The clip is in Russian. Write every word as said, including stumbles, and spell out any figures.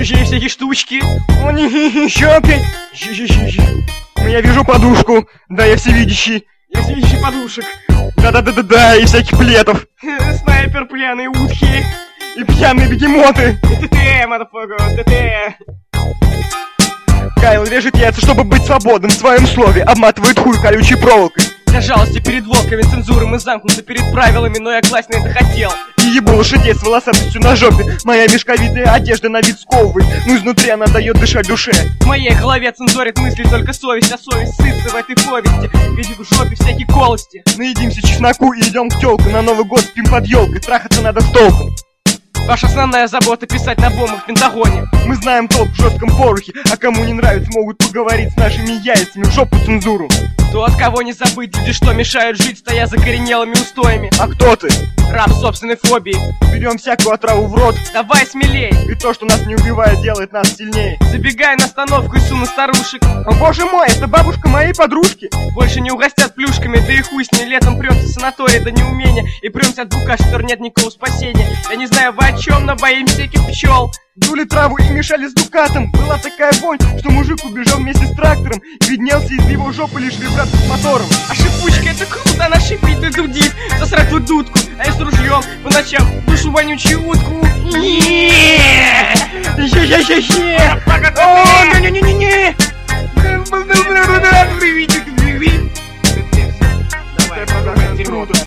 всякие штучки. Еще опять. Я вижу подушку. Да, я всевидящий. Я всевидящий подушек. Да-да-да-да-да, и всяких плетов. Снайпер, пьяные утки. И пьяные бегемоты. ТТ, мадафага, ТТ. Кайл режет яйца, чтобы быть свободным в своем слове. Обматывает хуй колючей проволокой. Для жалости перед волками цензуры мы замкнуты перед правилами, но я класть на это хотел. И ебу лошадей с волосатостью на жопе. Моя мешковитая одежда на вид сковывает, но изнутри она дает дышать душе. В моей голове цензурит мысли только совесть, а совесть сытся в этой повести. Видит в жопе всякие колости. Наедимся чесноку и идем к тёлку. На Новый год спим под елкой, трахаться надо с толком. Ваша основная забота писать на бомбах в Пентагоне. Мы знаем толк в жестком порохе, а кому не нравится, могут поговорить с нашими яйцами в жопу цензуру. То, от кого не забыть, люди, что мешают жить, стоя закоренелыми устоями. А кто ты? Раб собственной фобии. Берем всякую отраву в рот. Давай смелей. И то, что нас не убивает, делает нас сильнее. Забегай на остановку и суну старушек. О боже мой, это бабушка моей подружки. Больше не угостят плюшками, да и хуй с ней. Летом прёмся в санаторий до неумения. И прёмся от бука, что нет никакого спасения. Я не знаю вы о чем, но боимся всяких пчел. Дули траву и мешали с дукатом. Была такая вонь, что мужик убежал вместе с трактором. Виднелся из его жопы лишь вибрация с мотором. А шипучка это круто, она шипит и дудит. Засрать твою дудку, а я с ружьем по ночам душу вонючую утку. Е-е-е-е! О, не-не-не!